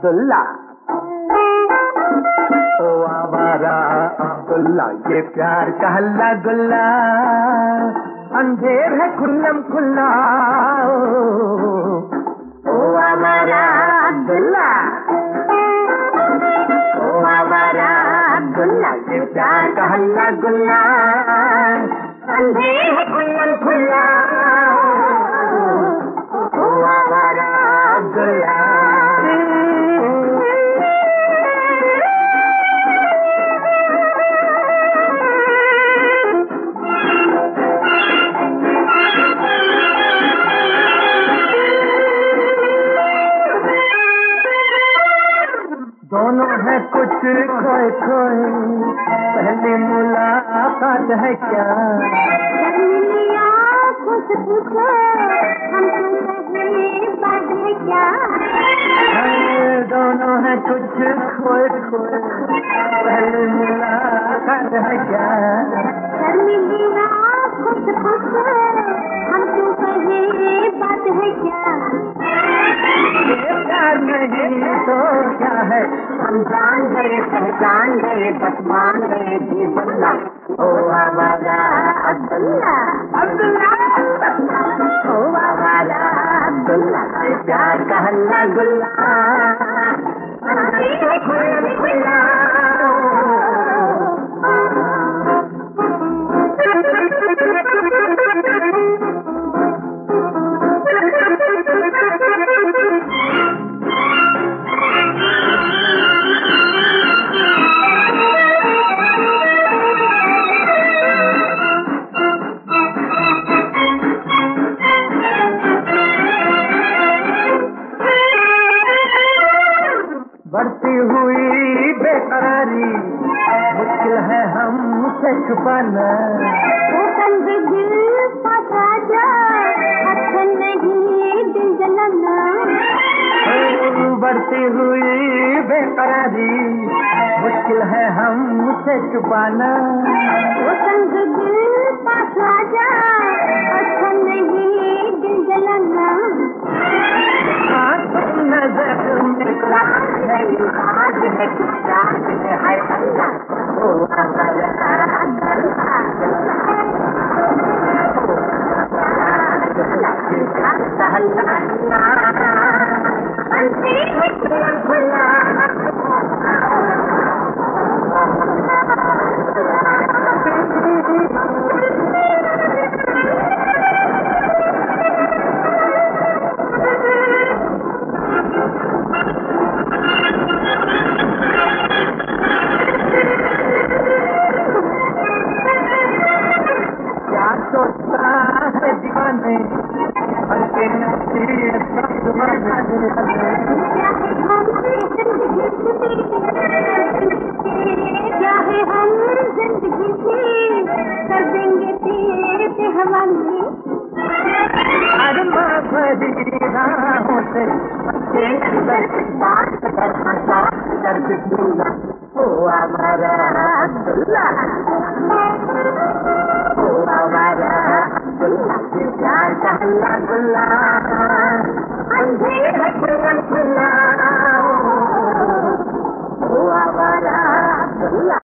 अब्दुल्ला। ओ आवारा अब्दुल्ला, ये प्यार का हल्ला गुल्ला, अंधेर है खुल्लम खुल्ला। ओ आवारा अब्दुल्ला, ओ आवारा अब्दुल्ला, ये प्यार का हल्ला गुल्ला, अंधेर है खुल्लम खुल्ला। ओ आवारा अब्दुल्ला। दोनों है कुछ खोए खोए, पहली मुलाकात है क्या? कुछ पूछो हमको पहली बात है क्या? दोनों है कुछ खोए खोए, पहली मुलाकात है क्या? कुछ पूछो हमको पहली बात है क्या? प्यार नहीं तो क्या है, हम जान गए पहचान गए, बस मान गए जी बल्ला। ओ आवारा अब्दुल्ला, अब्दुल्ला, ओ आवारा अब्दुल्ला, प्यार का हल्ला गुल्ला, खुल्ला खुल्ला। बढ़ती हुई बेकरारी, मुश्किल है हमसे छुपाना। दिल पता जा, अच्छा नहीं दिल जलाना। बढ़ती हुई बेकरारी, मुश्किल है हमसे छुपाना। दिल पता जा, अच्छा नहीं दिल जलाना। नजर में आज है रात में है अल्लाह। ओ सोचता है दीवाने, हल्के नसीब क्या है हम जिंदगी से कर देंगे तेरे हवाले। अरमा भरी राहों से बात कर बिस्मिल्लाह। ओ आवारा अब्दुल्ला, ओ आवारा अब्दुल्ला, प्यार का हल्ला गुल्ला, अंधेर है खुल्ला खुल्ला। ओ आवारा अब्दुल्ला।